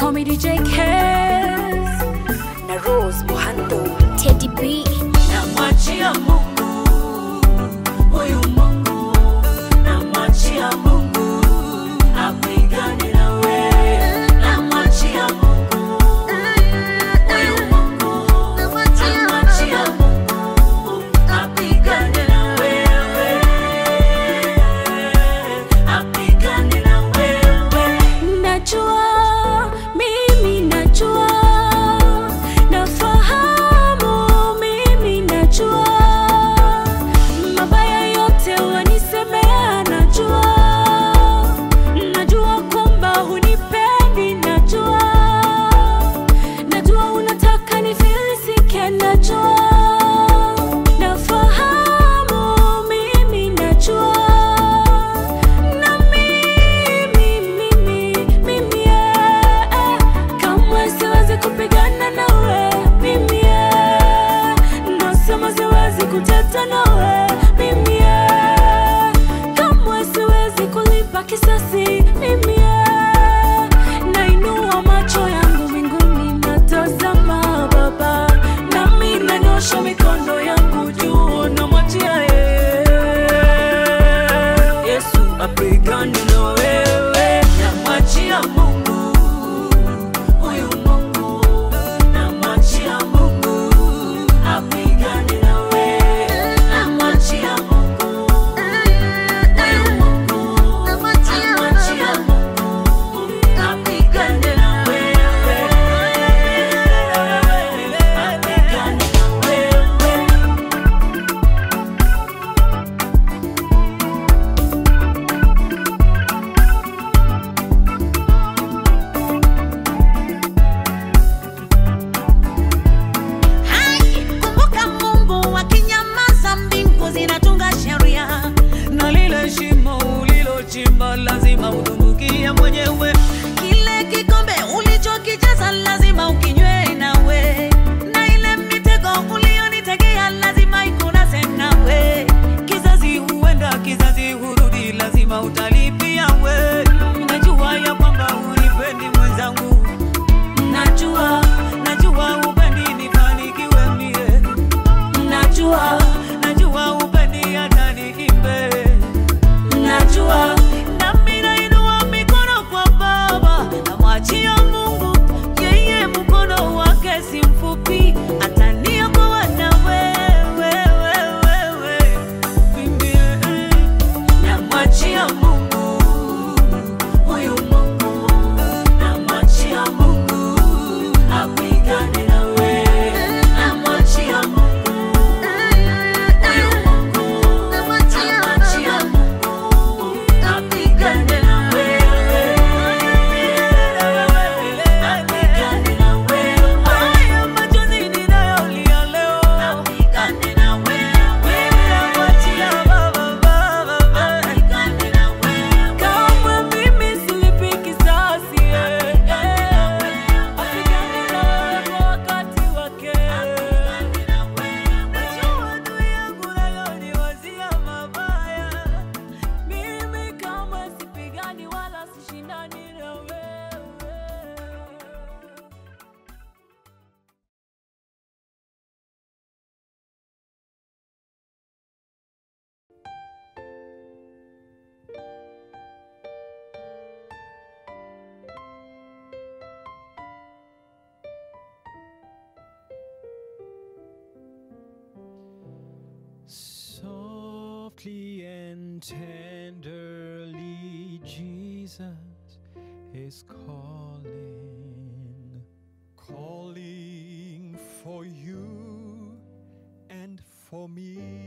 call me DJ Kez na Rose Muhando Teddy B. Namwachia Mungu, huyu Mungu, namwachia Mungu, apigane na wewe. Namwachia Mungu, huyu Mungu, namwachia Mungu, apigane na wewe, apigane na wewe. Najua, mimi najua, nafahamu mimi najua, mabaya yote wanisemea najua, najua kwamba hunipendi najua, najua unataka nifilisike najua, nafahamu mimi najua, na mimi kamwe siwezi kupigana nawe mimi, nasema siwezi kuteta nawe mimi, kamwe siwezi kulipa kisasi mimi, nainua macho yangu mbinguni natazama Baba, nami nanyosha mikono yangu juu namwachia Yesu apigane na wewe. Namwachia Mungu, huyu Mungu, namwachia Mungu, apigane na wewe. Namwachia Mungu, huyu Mungu, namwachia Mungu, apigane na wewe, apigane na wewe. Hai, kumbuka Mungu akinyamaza mbingu zinatunga sheria, Na lile shimo ulilochimba lazima udumbukie mwenyewe. kile kikombe ulichokijaza lazima ukinywe nawe, na ile mitego ulionitegea lazima ikunase nawe. Kizazi huenda kizazi hurudi, lazima utalipia we. Najua ya kwamba unipendi mwenzangu, najua upendi nifanikiwe mie, najua upendi hata niimbe, najua nami nainua mikono kwa Baba, namwachia Mungu, yeye mkono wake si mfupi, ataniokoa na wewe. Namwachia Mungu, huyu Mungu, namwachia Mungu, apigane na wewe. Namwachia Mungu, huyu Mungu, namwachia Mungu, apigane na wewe, apigane na wewe. Haya machozi ninayolia leo, apigane na wewe. Namwachia Baba, apigane na wewe. Kama mimi silipi kisasi, apigane na wewe kwa wakati wake. Najua adui yangu ananiwazia mabaya, mimi kama sipigani wala sishindani na wewe. Softly and tenderly, Jesus is calling, calling for you and for me.